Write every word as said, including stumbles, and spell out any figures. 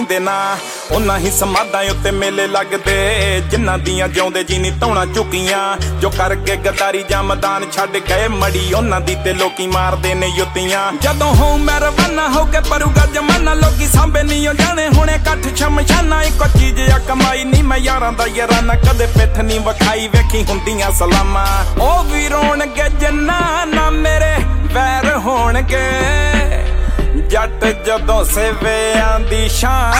ਨਾ ਉਹਨਾਂ ਹੀ ਸਮਾਧਾਂ ਉੱਤੇ ਮੇਲੇ ਲੱਗਦੇ ਜਿਨ੍ਹਾਂ ਦੀਆਂ ਜਿਉਂਦੇ ਜੀ ਨੀ ਧੌਣਾ ਚੁੱਕੀਆਂ ਜੋ ਕਰਕੇ ਗਦਾਰੀ ਜਾਂ ਮੈਦਾਨ ਛੱਡ ਗਏ ਮੜੀ ਉਹਨਾਂ ਦੀ ਤੇ ਲੋਕੀ ਮਾਰਦੇ ਨੇ ਯੁੱਤੀਆਂ ਜਦੋਂ ਹੋਊ ਮੈਂ ਰਵਾਨਾ ਹੋ ਕੇ ਪਰੂਗਾ ਜਮਾਨਾ ਲੋਕੀ ਸਾਂਭੇ ਨਹੀਂ ਉਹ ਜਾਣੇ ਹੁਣੇ ਇਕੱਠ ਸ਼ਮਸ਼ਾਨਾ ਇੱਕੋ ਚੀਜ਼ ਆ ਕਮਾਈ ਨਹੀਂ ਮੈਂ ਯਾਰਾਂ ਦਾ ਯਾਰਾਨਾ ਕਦੇ ਪਿੱਠ ਨਹੀਂ ਵਿਖਾਈ ਵੇਖੀ ਹੁੰਦੀਆਂ ਸਲਾਮਾਂ ਉਹ ਵੀ ਰੋਣਗੇ ਜਿੰਨਾ ਨਾ ਮੇਰੇ ਵੈਰ ਹੋਣਗੇ ਜੱਟ ਜਦੋਂ ਸੇਵਿਆਂ ਦੀ ਸ਼ਾਨ